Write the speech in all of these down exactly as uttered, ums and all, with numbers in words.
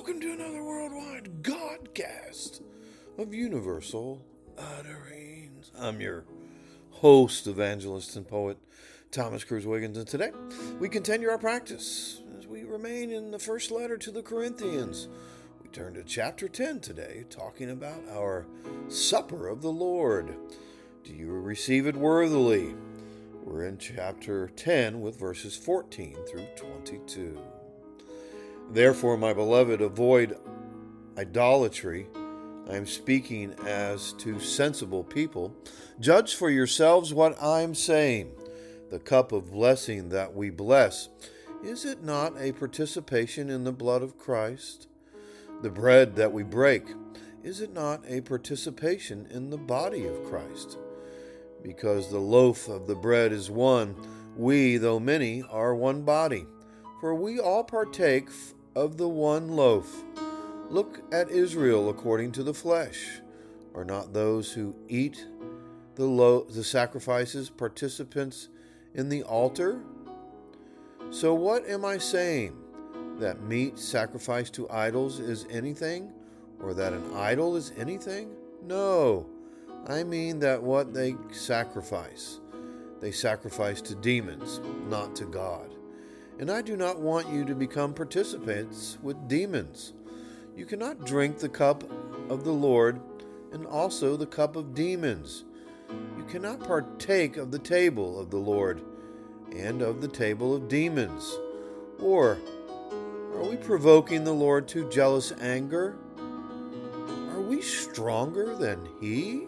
welcome to another worldwide Godcast of Universal Utterings. I'm your host, evangelist, and poet, Thomas Cruz Wiggins, and today we continue our practice as we remain in the first letter to the Corinthians. We turn to chapter ten today, talking about our supper of the Lord. Do you receive it worthily? We're in chapter ten with verses fourteen through twenty-two. Therefore, my beloved, avoid idolatry. I am speaking as to sensible people. Judge for yourselves what I'm saying. The cup of blessing that we bless, is it not a participation in the blood of Christ? The bread that we break, is it not a participation in the body of Christ? Because the loaf of the bread is one, we, though many, are one body. For we all partake of the one loaf. Look at Israel according to the flesh. Are not those who eat the lo- the sacrifices participants in the altar? So what am I saying? That meat sacrificed to idols is anything? Or that an idol is anything? No, I mean that what they sacrifice, they sacrifice to demons, not to God. And I do not want you to become participants with demons. You cannot drink the cup of the Lord and also the cup of demons. You cannot partake of the table of the Lord and of the table of demons. Or are we provoking the Lord to jealous anger? Are we stronger than He?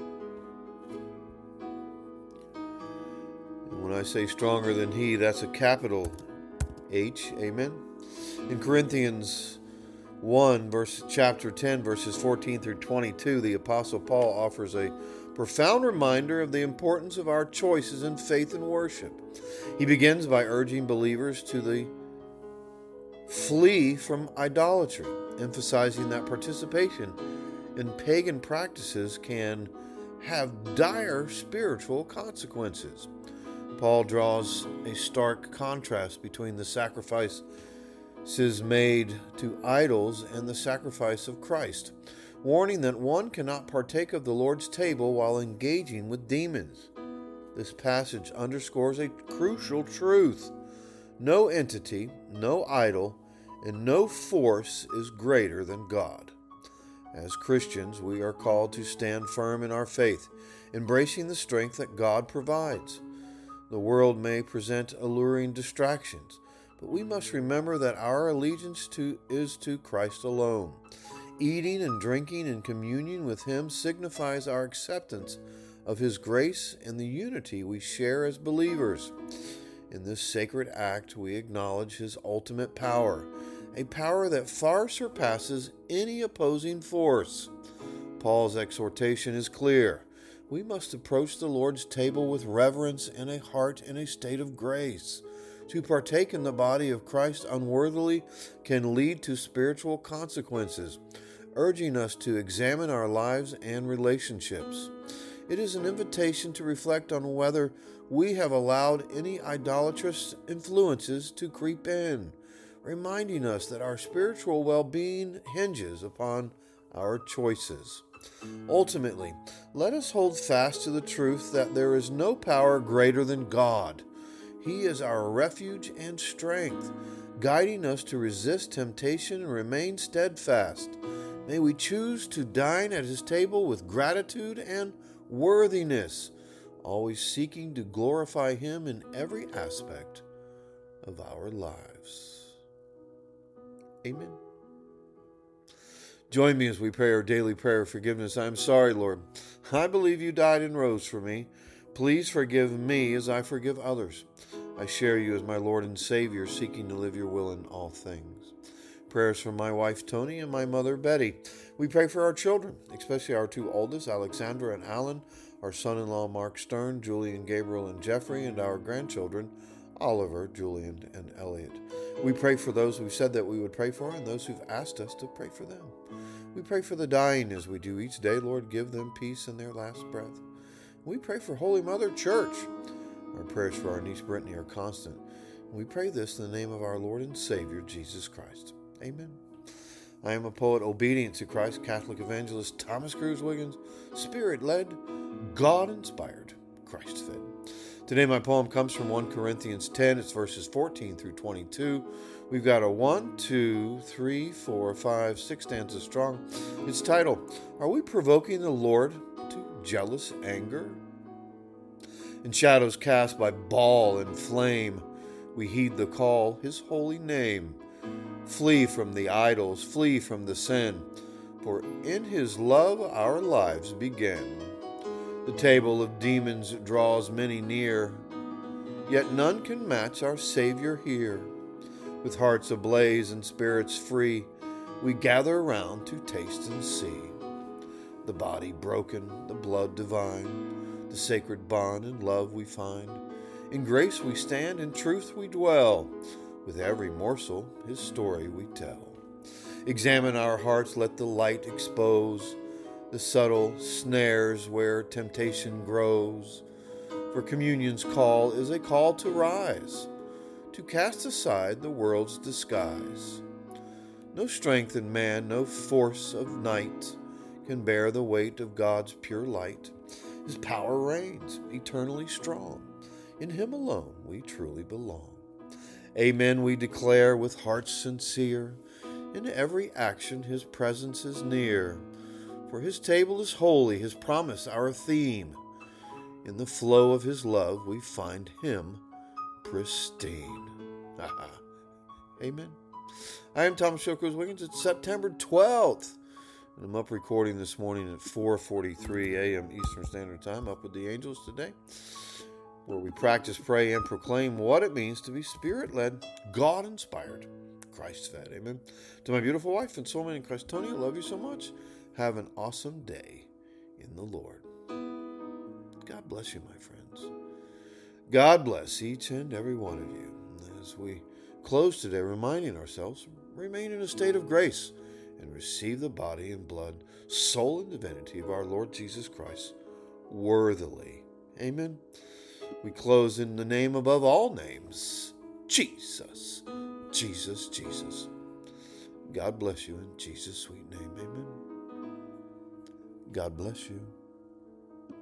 And when I say stronger than He, that's a capital H, amen. In Corinthians one, verse chapter ten, verses fourteen through twenty-two, the Apostle Paul offers a profound reminder of the importance of our choices in faith and worship. He begins by urging believers to the flee from idolatry, emphasizing that participation in pagan practices can have dire spiritual consequences. Paul draws a stark contrast between the sacrifices made to idols and the sacrifice of Christ, warning that one cannot partake of the Lord's table while engaging with demons. This passage underscores a crucial truth. No entity, no idol, and no force is greater than God. As Christians, we are called to stand firm in our faith, embracing the strength that God provides. The world may present alluring distractions, but we must remember that our allegiance to is to Christ alone. Eating and drinking in communion with Him signifies our acceptance of His grace and the unity we share as believers. In this sacred act, we acknowledge His ultimate power, a power that far surpasses any opposing force. Paul's exhortation is clear. We must approach the Lord's table with reverence and a heart in a state of grace. To partake in the body of Christ unworthily can lead to spiritual consequences, urging us to examine our lives and relationships. It is an invitation to reflect on whether we have allowed any idolatrous influences to creep in, reminding us that our spiritual well-being hinges upon our choices. Ultimately, let us hold fast to the truth that there is no power greater than God. He is our refuge and strength, guiding us to resist temptation and remain steadfast. May we choose to dine at His table with gratitude and worthiness, always seeking to glorify Him in every aspect of our lives. Amen. Join me as we pray our daily prayer of forgiveness. I am sorry, Lord. I believe You died and rose for me. Please forgive me as I forgive others. I share You as my Lord and Savior, seeking to live Your will in all things. Prayers for my wife, Tony, and my mother, Betty. We pray for our children, especially our two oldest, Alexandra and Alan, our son-in-law, Mark Stern, Julian, Gabriel, and Jeffrey, and our grandchildren, Oliver, Julian, and Elliot. We pray for those who've said that we would pray for, and those who've asked us to pray for them. We pray for the dying as we do each day. Lord, give them peace in their last breath. We pray for Holy Mother Church. Our prayers for our niece Brittany are constant. We pray this in the name of our Lord and Savior, Jesus Christ. Amen. I am a poet obedient to Christ, Catholic evangelist Thomas Cruz Wiggins, Spirit-led, God-inspired, Christ-fed. Today my poem comes from First Corinthians ten. It's verses fourteen through twenty-two. We've got a one, two, three, four, five, six stanzas strong. Its title, Are We Provoking the Lord to Jealous Anger? In shadows cast by ball and flame, we heed the call, His holy name. Flee from the idols, flee from the sin, for in His love our lives begin. The table of demons draws many near, yet none can match our Savior here. With hearts ablaze and spirits free, we gather around to taste and see. The body broken, the blood divine, the sacred bond and love we find. In grace we stand, in truth we dwell, with every morsel His story we tell. Examine our hearts, let the light expose the subtle snares where temptation grows. For communion's call is a call to rise, to cast aside the world's disguise. No strength in man, no force of night can bear the weight of God's pure light. His power reigns, eternally strong. In Him alone we truly belong. Amen we declare with hearts sincere. In every action His presence is near. For His table is holy, His promise our theme. In the flow of His love we find Him pristine. Amen. I am Thomas Cruz Wiggins. It's September twelfth. And I'm up recording this morning at four forty-three a.m. Eastern Standard Time, up with the angels today, where we practice, pray, and proclaim what it means to be Spirit-led, God-inspired, Christ-fed. Amen. To my beautiful wife and soulmate in Christ, Tony, I love you so much. Have an awesome day in the Lord. God bless you, my friends. God bless each and every one of you. As we close today, reminding ourselves, remain in a state of grace and receive the body and blood, soul and divinity of our Lord Jesus Christ worthily. Amen. We close in the name above all names, Jesus, Jesus, Jesus. God bless you in Jesus' sweet name. Amen. God bless you.